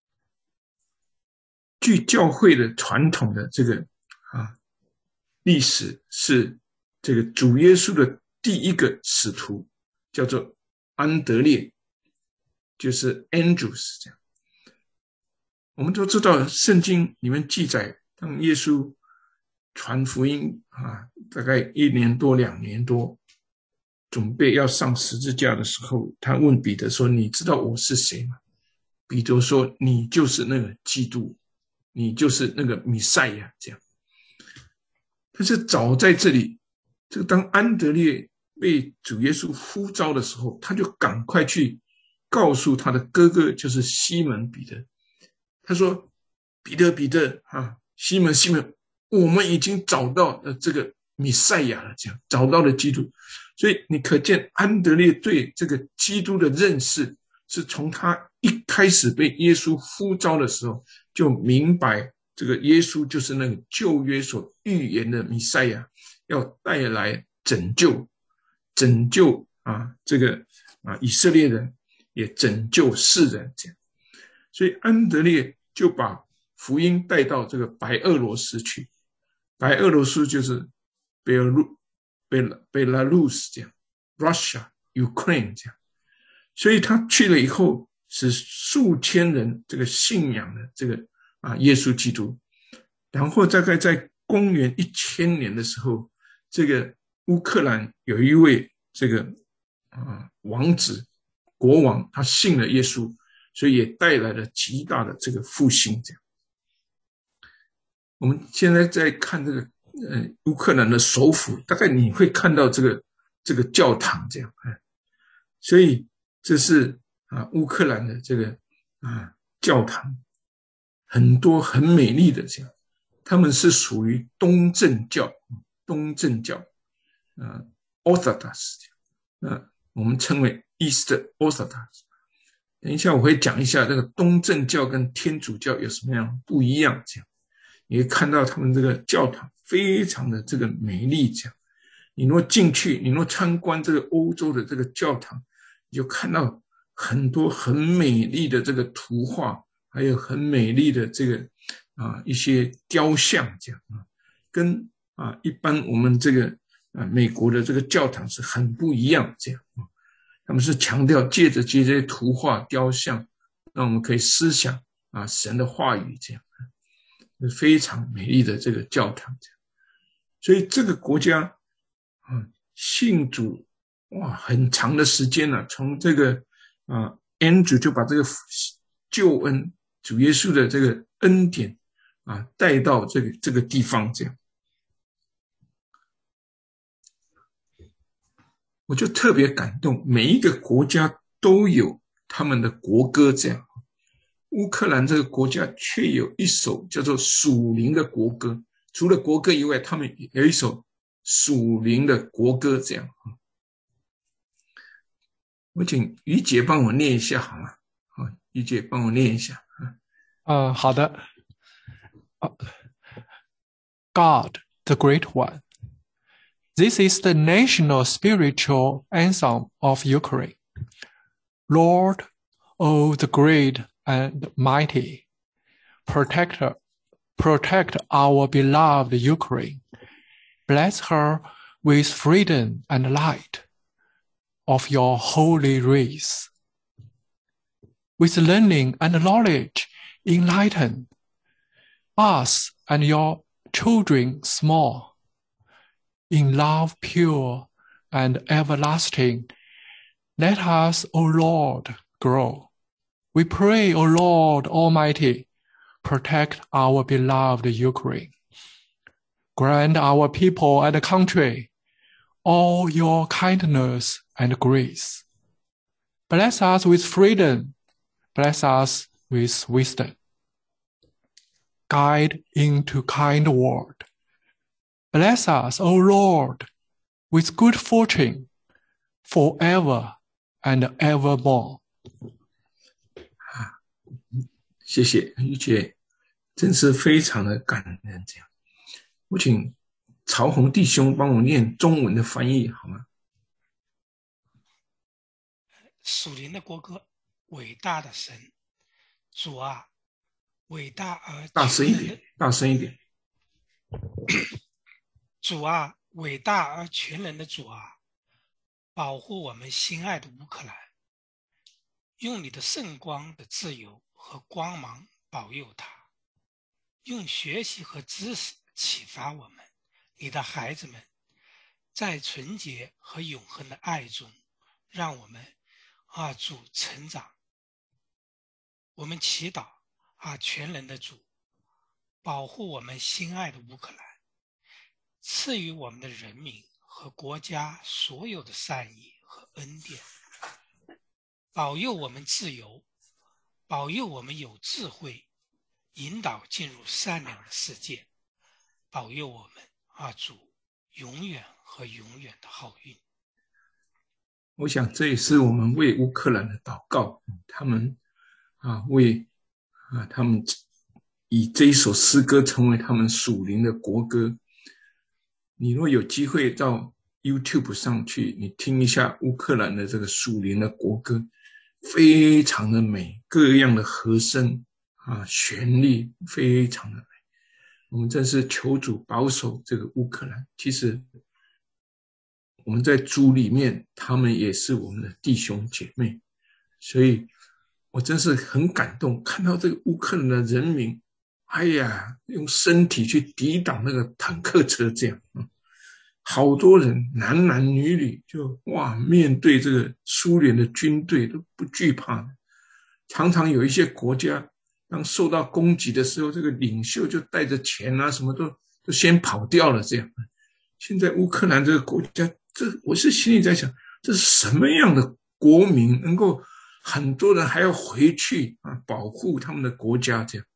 据教会的传统的这个历史，是这个主耶稣的第一个使徒叫做安德烈，就是 Andrews 这样。我们都知道圣经里面记载，当耶稣传福音大概1年多2年多，准备要上十字架的时候，他问彼得说，你知道我是谁吗？彼得说，你就是那个基督，你就是那个弥赛亚，这样。但是早在这里，这个当安德烈被主耶稣呼召的时候，他就赶快去告诉他的哥哥，就是西门彼得。他说，彼得西门，我们已经找到这个弥赛亚了，这样找到了基督。所以你可见安德烈对这个基督的认识，是从他一开始被耶稣呼召的时候就明白，这个耶稣就是那个旧约所预言的弥赛亚，要带来拯救这个以色列人，也拯救世人，这样。所以安德烈就把福音带到这个白俄罗斯去，白俄罗斯就是贝拉鲁斯这样 ，Russia、Ukraine 这样。所以他去了以后，使数千人这个信仰的这个耶稣基督。然后大概在公元1000年的时候，这个乌克兰有一位这个王子国王，他信了耶稣，所以也带来了极大的这个复兴。这样，我们现在在看这个乌克兰的首府，大概你会看到这个教堂这样。所以这是乌克兰的这个教堂， 很多很美丽的这样，他们是属于东正教Orthodox， 我们称为 East Orthodox。等一下我会讲一下这个东正教跟天主教有什么样不一样，这样你会看到他们这个教堂非常的这个美丽，这样你若进去，你若参观这个欧洲的这个教堂，你就看到很多很美丽的这个图画，还有很美丽的这个一些雕像，这样跟一般我们这个美国的这个教堂是很不一样，这样他们是强调借着这些图画雕像，让我们可以思想神的话语，这样是非常美丽的这个教堂，这样。所以这个国家信主很长的时间了，从这个Andrew 就把这个救恩主耶稣的这个恩典带到这个地方，这样我就特别感动，每一个国家都有他们的国歌，这样乌克兰这个国家却有一首叫做属灵的国歌，除了国歌以外，他们有一首属灵的国歌，这样我请于姐帮我念一下好吗？于姐帮我念一下。 好的。God, the Great One. This is the national spiritual anthem of Ukraine. Lord, oh, the great and mighty, protect our beloved Ukraine. Bless her with freedom and light of your holy race. With learning and knowledge, enlighten us and your children small. In love pure and everlasting, let us, O Lord, grow. We pray, O Lord Almighty, protect our beloved Ukraine. Grant our people and country all your kindness and grace. Bless us with freedom. Bless us with wisdom. Guide into kind word. Bless us, O Lord, with good fortune, forever and evermore. 谢谢于姐，真是非常的感人。这样，我请曹宏弟兄帮我念中文的翻译好吗？ 属灵的国歌，伟大的神，主啊，伟大而大声一点，大声一点。 主啊，伟大而全能的主啊，保护我们心爱的乌克兰，用你的圣光的自由和光芒保佑它，用学习和知识启发我们，你的孩子们，在纯洁和永恒的爱中，让我们主成长。我们祈祷全能的主保护我们心爱的乌克兰，赐予我们的人民和国家所有的善意和恩典，保佑我们自由，保佑我们有智慧，引导进入善良的世界，保佑我们主永远和永远的好运。 我想这也是我们为乌克兰的祷告，他们他们以这一首诗歌成为他们属灵的国歌。你若有机会到 YouTube 上去，你听一下乌克兰的这个属灵的国歌，非常的美，各样的和声旋律非常的美。我们真是求主保守这个乌克兰。其实我们在主里面，他们也是我们的弟兄姐妹，所以我真是很感动，看到这个乌克兰的人民，用身体去抵挡那个坦克车，这样好多人男男女女就面对这个苏联的军队都不惧怕的。常常有一些国家当受到攻击的时候，这个领袖就带着钱什么都先跑掉了，这样。现在乌克兰这个国家，我是心里在想，这是什么样的国民能够很多人还要回去保护他们的国家，这样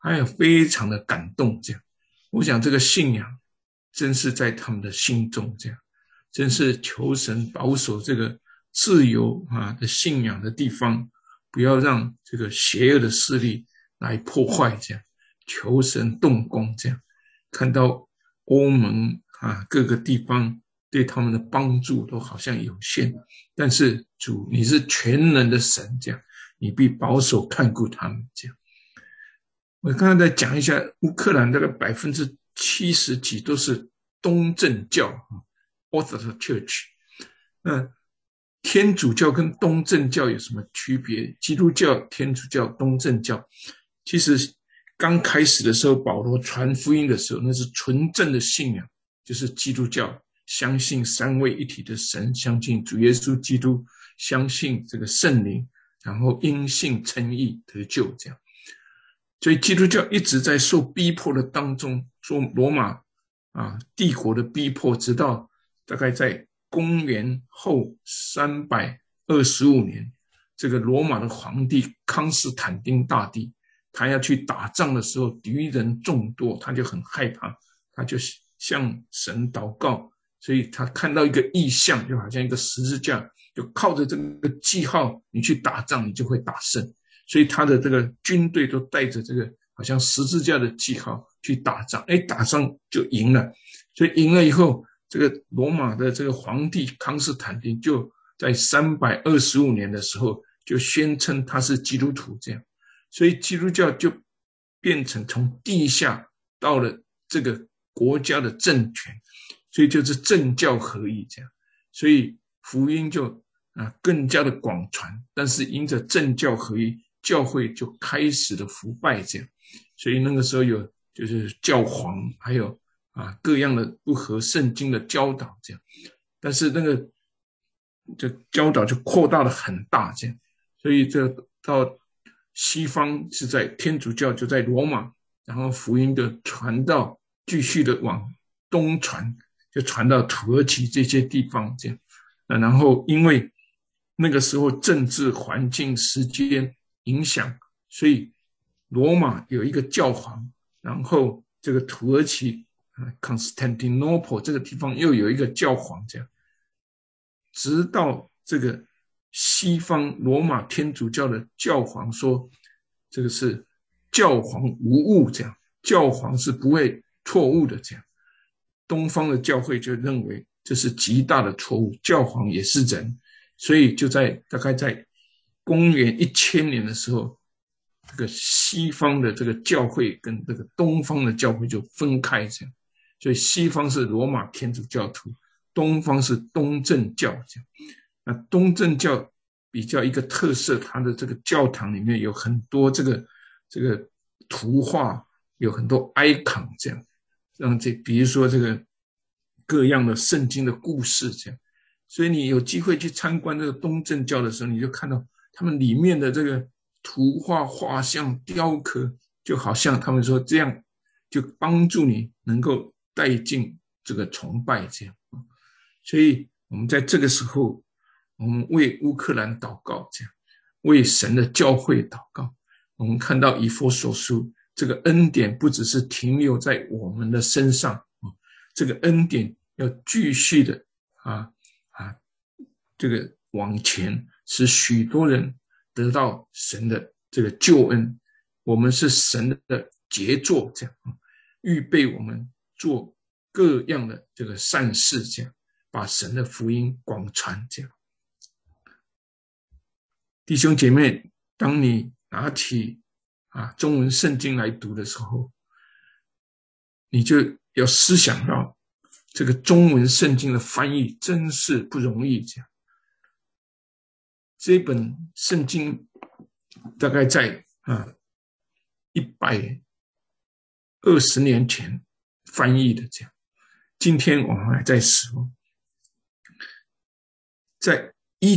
还有非常的感动这样。我想这个信仰真是在他们的心中这样，真是求神保守这个自由的信仰的地方，不要让这个邪恶的势力来破坏这样，求神动工这样。看到欧盟各个地方对他们的帮助都好像有限，但是主你是全能的神这样，你必保守看顾他们这样。我刚才再讲一下乌克兰大概70%几都是东正教 Orthodox Church。那天主教跟东正教有什么区别？基督教、天主教、东正教，其实刚开始的时候保罗传福音的时候，那是纯正的信仰，就是基督教相信三位一体的神，相信主耶稣基督，相信这个圣灵，然后因信称义得救这样。所以基督教一直在受逼迫的当中，受罗马帝国的逼迫，直到大概在公元后325年，这个罗马的皇帝康斯坦丁大帝，他要去打仗的时候，敌人众多，他就很害怕，他就向神祷告，所以他看到一个异象，就好像一个十字架，就靠着这个记号，你去打仗，你就会打胜。所以他的这个军队都带着这个好像十字架的记号去打仗，打仗就赢了。所以赢了以后，这个罗马的这个皇帝康斯坦丁就在325年的时候就宣称他是基督徒这样，所以基督教就变成从地下到了这个国家的政权，所以就是政教合一这样，所以福音就更加的广传，但是因着政教合一，教会就开始了腐败这样，所以那个时候有就是教皇，还有各样的不合圣经的教导这样，但是那个这教导就扩大了很大这样，所以这到西方是在天主教就在罗马，然后福音的传到继续的往东传，就传到土耳其这些地方这样，然后因为那个时候政治环境时间影响，所以罗马有一个教皇，然后这个土耳其Constantinople 这个地方又有一个教皇这样，直到这个西方罗马天主教的教皇说这个是教皇无误这样，教皇是不会错误的这样，东方的教会就认为这是极大的错误，教皇也是人，所以就大概在公元1000年的时候，这个西方的这个教会跟这个东方的教会就分开这样，所以西方是罗马天主教徒，东方是东正教这样。那东正教比较一个特色，它的这个教堂里面有很多这个图画，有很多 icon 这样，让比如说这个各样的圣经的故事这样，所以你有机会去参观这个东正教的时候，你就看到他们里面的这个图画、画像、雕刻，就好像他们说这样就帮助你能够带进这个崇拜这样。所以我们在这个时候，我们为乌克兰祷告这样，为神的教会祷告。我们看到以弗所书这个恩典不只是停留在我们的身上，这个恩典要继续的这个往前，使许多人得到神的这个救恩。我们是神的杰作这样，预备我们做各样的这个善事这样，把神的福音广传这样。弟兄姐妹，当你拿起中文圣经来读的时候，你就要思想到这个中文圣经的翻译真是不容易这样。这本圣经大概在120年前翻译的这样，今天我们还在使用。在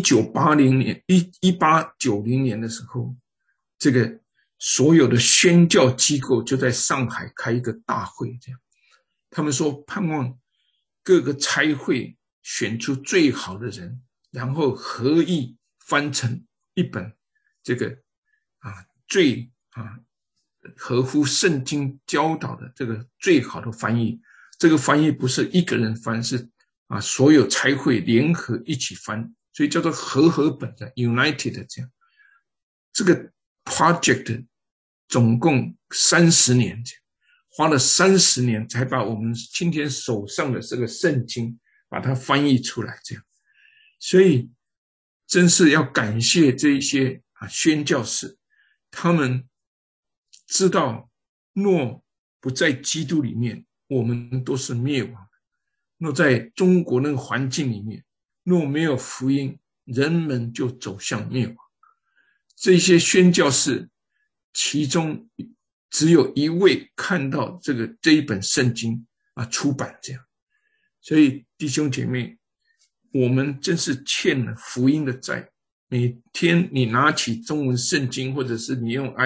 1890年的时候，这个所有的宣教机构就在上海开一个大会这样，他们说盼望各个差会选出最好的人，然后合译翻成一本这个最合乎圣经教导的这个最好的翻译。这个翻译不是一个人翻，是所有差会联合一起翻，所以叫做合本的 United 这样。这个 project 总共30年，花了30年才把我们今天手上的这个圣经把它翻译出来这样。所以真是要感谢这一些宣教士，他们知道若不在基督里面，我们都是灭亡的。若在中国那个环境里面，若没有福音，人们就走向灭亡。这些宣教士其中只有一位看到这一本圣经出版这样。所以弟兄姐妹，我们真是欠了福音的债。每天你拿起中文圣经，或者是你用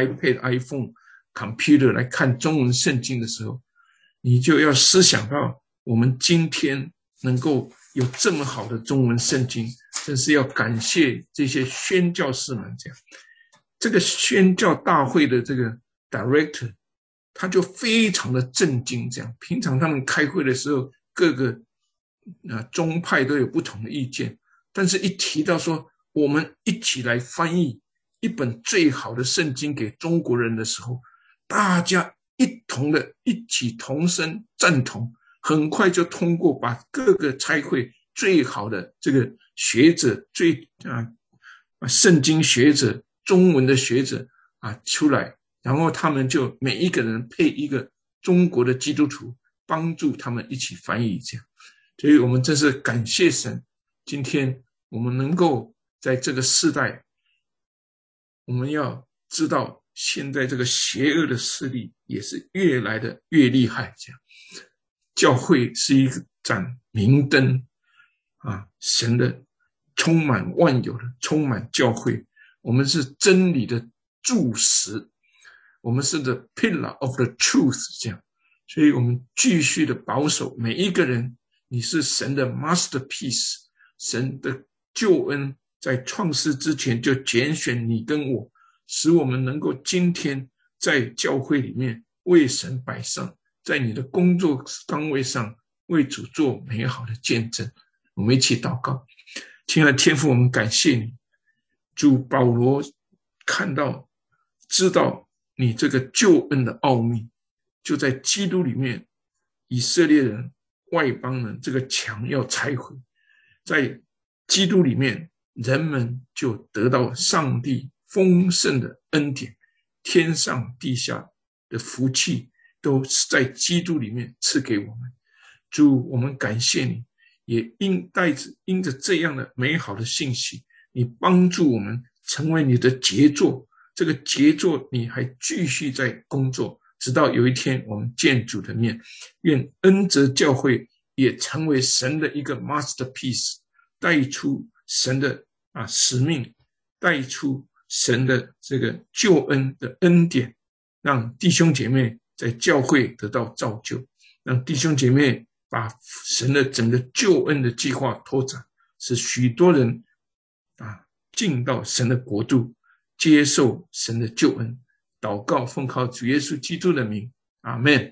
iPad、iPhone、computer 来看中文圣经的时候，你就要思想到我们今天能够有这么好的中文圣经，真是要感谢这些宣教士们这样。这个宣教大会的这个 director 他就非常的震惊这样。平常他们开会的时候，各个宗派都有不同的意见，但是一提到说我们一起来翻译一本最好的圣经给中国人的时候，大家一起同声赞同，很快就通过，把各个差会最好的这个学者，圣经学者、中文的学者出来，然后他们就每一个人配一个中国的基督徒，帮助他们一起翻译这样。所以我们真是感谢神，今天我们能够在这个世代，我们要知道现在这个邪恶的势力也是越来的越厉害这样。教会是一盏明灯神的充满万有的充满教会，我们是真理的柱石，我们是 the pillar of the truth 这样。所以我们继续的保守每一个人，你是神的 masterpiece， 神的救恩在创世之前就拣选你跟我，使我们能够今天在教会里面为神摆上，在你的工作岗位上为主做美好的见证。我们一起祷告。亲爱的天父，我们感谢你，主保罗看到知道你这个救恩的奥秘，就在基督里面，以色列人外邦人这个墙要拆毁，在基督里面人们就得到上帝丰盛的恩典，天上地下的福气都是在基督里面赐给我们。主，我们感谢你，也因着这样的美好的信息，你帮助我们成为你的杰作，这个杰作你还继续在工作，直到有一天我们见主的面。愿恩泽教会也成为神的一个 masterpiece， 带出神的使命，带出神的这个救恩的恩典，让弟兄姐妹在教会得到造就，让弟兄姐妹把神的整个救恩的计划拓展，使许多人进到神的国度，接受神的救恩。祷告奉靠主耶稣基督的名，阿们。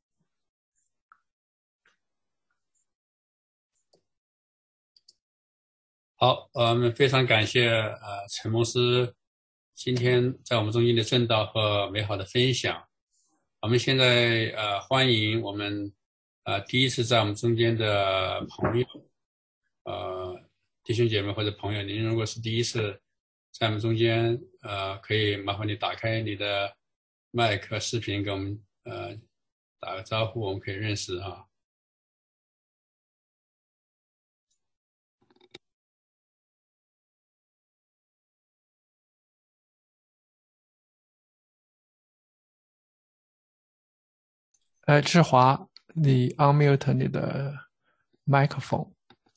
好，我们非常感谢陈牧师今天在我们中间的正道和美好的分享。我们现在欢迎我们第一次在我们中间的朋友弟兄姐妹或者朋友，您如果是第一次在我们中间可以麻烦你打开你的麦克视频给我们打个招呼，我们可以认识志华，你 unmute 你的麦克风。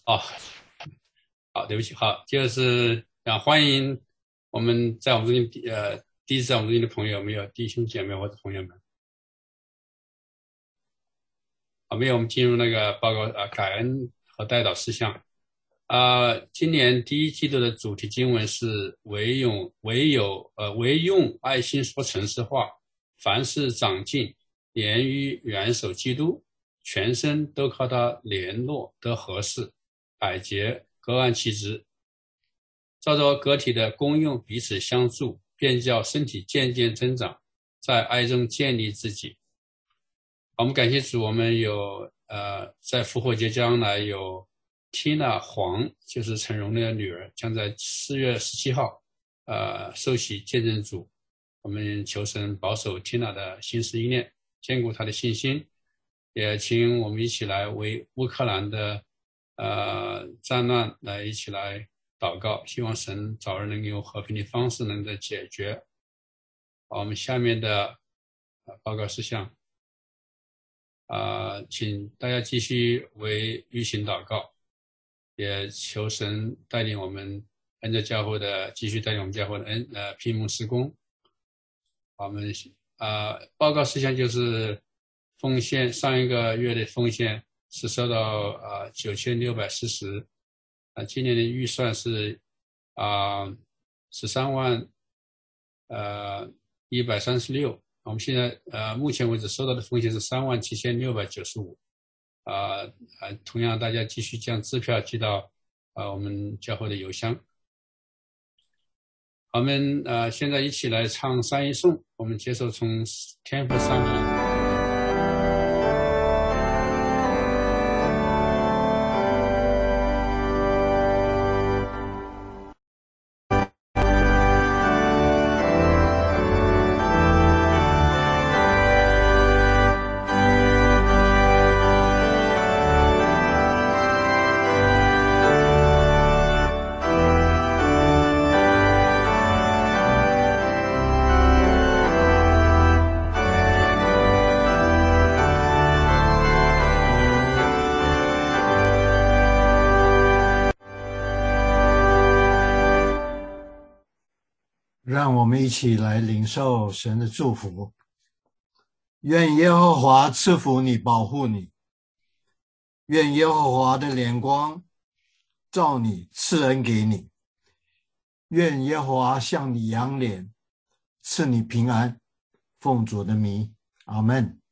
好，对不起，好，就是欢迎我们在我们中间第一次在我们中间的朋友，没有弟兄姐妹或者朋友们。好，没有，我们进入那个报告感恩和代祷事项。今年第一季度的主题经文是唯用爱心说程式话， 凡事长进，连于元首基督，全身都靠他联络得合适，百节各按其职，照着个体的功用彼此相助，便叫身体渐渐增长，在爱中建立自己。我们感谢主，我们有在复活节将来有 Tina 黄，就是陈荣的女儿，将在4月17号受洗见证主。我们求神保守 Tina 的心思意念，坚固她的信心，也请我们一起来为乌克兰的战乱来一起来祷告，希望神早日能用和平的方式能够解决。我们下面的报告事项请大家继续为预行祷告，也求神带领我们恩德教会的继续带领我们教会的批蒙施工。我们报告事项就是奉献，上一个月的奉献是收到9640，今年的预算是13万136。我们现在目前为止收到的奉献是37695。同样大家继续将支票寄到我们教会的邮箱。我们现在一起来唱三一颂，我们接受从天父上来。 让我们一起来领受神的祝福。愿耶和华赐福你，保护你。愿耶和华的脸光照你，赐恩给你。愿耶和华向你扬脸，赐你平安。奉主的名，阿们。